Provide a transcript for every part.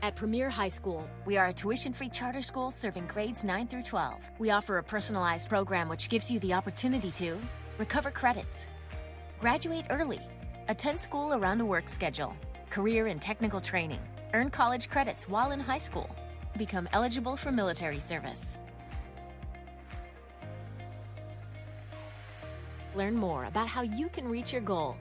At Premier High School, we are a tuition-free charter school serving grades 9 through 12. We offer a personalized program which gives you the opportunity to recover credits, graduate early, attend school around a work schedule, career and technical training, earn college credits while in high school, become eligible for military service. Learn more about how you can reach your goal.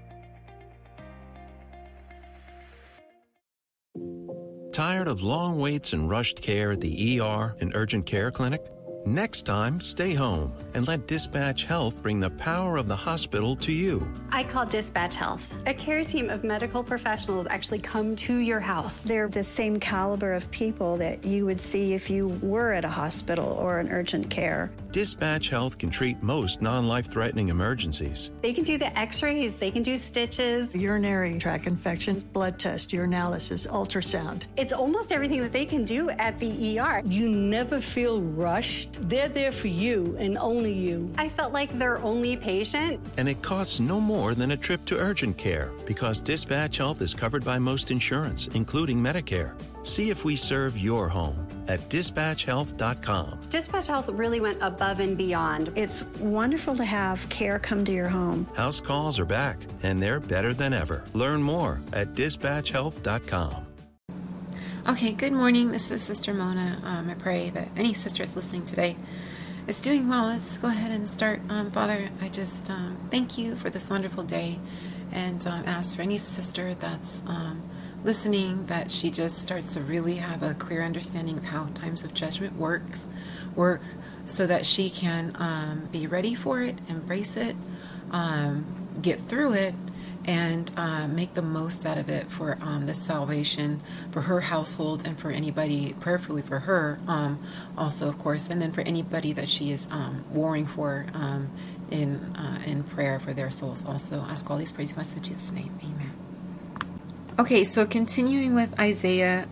Tired of long waits and rushed care at the ER and urgent care clinic? Next time, stay home and let Dispatch Health bring the power of the hospital to you. I call Dispatch Health. A care team of medical professionals actually come to your house. They're the same caliber of people that you would see if you were at a hospital or an urgent care. Dispatch Health can treat most non-life-threatening emergencies. They can do the x-rays, they can do stitches, urinary tract infections, blood test, urinalysis, ultrasound. It's almost everything that they can do at the ER. You never feel rushed. They're there for you and only you. I felt like their only patient. And it costs no more than a trip to urgent care because Dispatch Health is covered by most insurance, including Medicare. See if we serve your home at dispatchhealth.com. Dispatch Health really went above and beyond. It's wonderful to have care come to your home. House calls are back, and they're better than ever. Learn more at dispatchhealth.com. Okay, good morning. This is Sister Mona. I pray that any sister that's listening today is doing well. Let's go ahead and start. Father, I just thank you for this wonderful day, and ask for any sister that's listening that she just starts to really have a clear understanding of how times of judgment work, so that she can be ready for it, embrace it, get through it, and make the most out of it for the salvation for her household and for anybody, prayerfully for her also, of course, and then for anybody that she is warring for in prayer for their souls also. Ask all these praise requests in Jesus' name. Amen. Okay, so continuing with Isaiah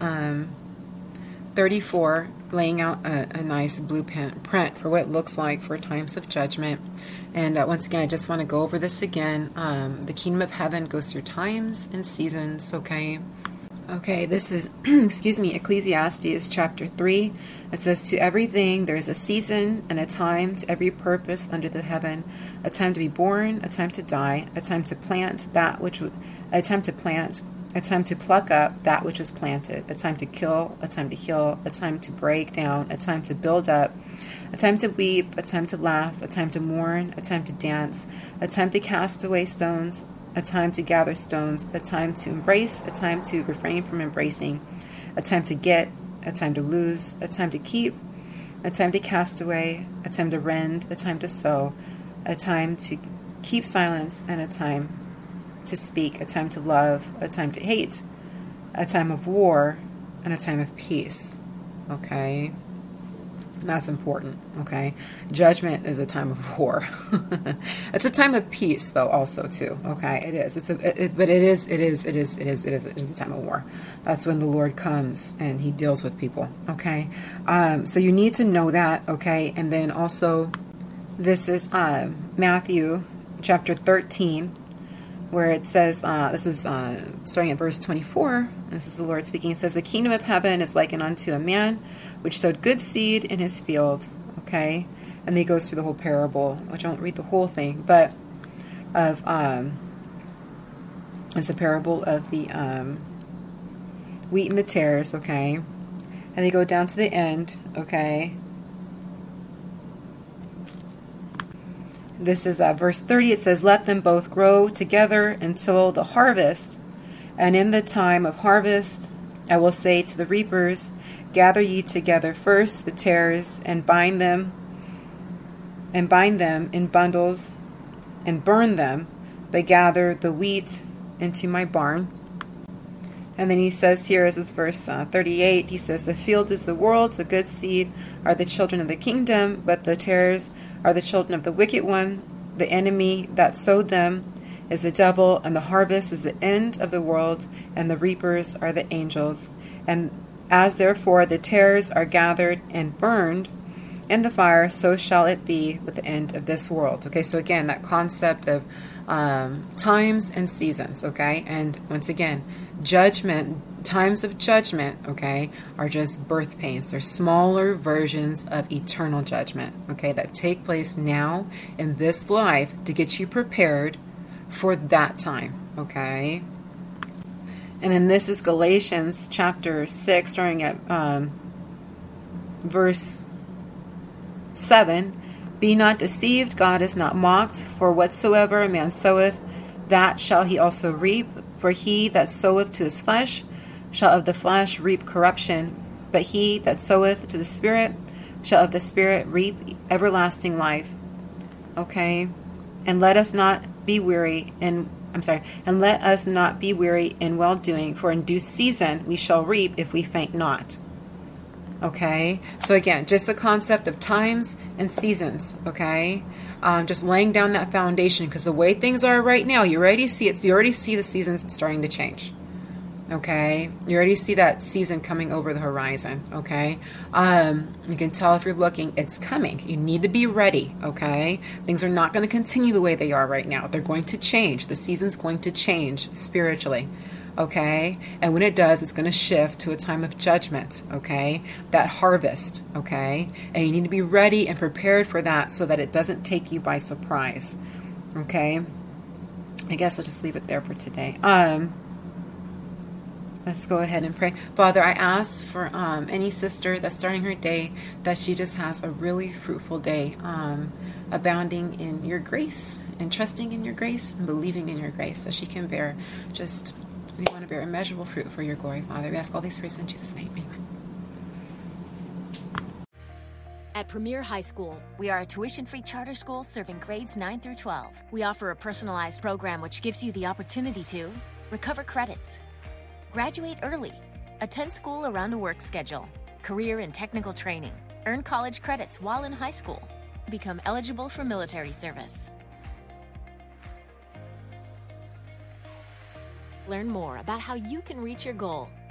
34, laying out a nice blueprint for what it looks like for times of judgment. And once again, I just want to go over this again. The kingdom of heaven goes through times and seasons, okay? Okay, this is, Ecclesiastes chapter 3. It says, to everything there is a season and a time to every purpose under the heaven, a time to be born, a time to die, a time to plant a time to pluck up that which was planted, a time to kill, a time to heal, a time to break down, a time to build up, a time to weep, a time to laugh, a time to mourn, a time to dance, a time to cast away stones, a time to gather stones, a time to embrace, a time to refrain from embracing, a time to get, a time to lose, a time to keep, a time to cast away, a time to rend, a time to sow, a time to keep silence, and a time to speak, a time to love, a time to hate, a time of war, and a time of peace. Okay? That's important. Okay? Judgment is a time of war. It's a time of peace, though, also, too. Okay? It is. But it is a time of war. That's when the Lord comes and He deals with people. Okay? So you need to know that. Okay? And then also, this is Matthew chapter 13, where it says, this is starting at verse 24, this is the Lord speaking. It says, the kingdom of heaven is likened unto a man which sowed good seed in his field. Okay? And then he goes through the whole parable, which I won't read the whole thing, but of it's a parable of the wheat and the tares. Okay? And they go down to the end. Okay? This is verse 30. It says, let them both grow together until the harvest. And in the time of harvest, I will say to the reapers, gather ye together first the tares and bind them in bundles and burn them, but gather the wheat into my barn. And then he says here, as is verse 38, he says, the field is the world, the good seed are the children of the kingdom, but the tares are the children of the wicked one. The enemy that sowed them is the devil, and the harvest is the end of the world, and the reapers are the angels. And as therefore the tares are gathered and burned in the fire, so shall it be with the end of this world. Okay, so again, that concept of times and seasons, okay? And once again, judgment times of judgment, okay, are just birth pains. They're smaller versions of eternal judgment, okay, that take place now in this life to get you prepared for that time, okay? And then this is Galatians chapter 6, starting at verse 7. Be not deceived, God is not mocked, for whatsoever a man soweth, that shall he also reap. For he that soweth to his flesh shall of the flesh reap corruption, but he that soweth to the Spirit shall of the Spirit reap everlasting life. Okay? And let us not be weary in well doing, for in due season we shall reap if we faint not. Okay? So again, just the concept of times and seasons, okay? Just laying down that foundation, because the way things are right now, you already see it. You already see the seasons starting to change. Okay, you already see that season coming over the horizon. Okay, you can tell if you're looking, it's coming. You need to be ready. Okay, things are not going to continue the way they are right now. They're going to change. The season's going to change spiritually. Okay, and when it does, it's going to shift to a time of judgment. Okay, that harvest. Okay, and you need to be ready and prepared for that so that it doesn't take you by surprise. Okay, I guess I'll just leave it there for today. Let's go ahead and pray. Father, I ask for any sister that's starting her day, that she just has a really fruitful day, abounding in your grace and trusting in your grace and believing in your grace, so she can bear we want to bear immeasurable fruit for your glory, Father. We ask all these prayers in Jesus' name. Amen. At Premier High School, we are a tuition-free charter school serving grades 9 through 12. We offer a personalized program which gives you the opportunity to recover credits, graduate early, attend school around a work schedule, career and technical training, earn college credits while in high school, become eligible for military service. Learn more about how you can reach your goal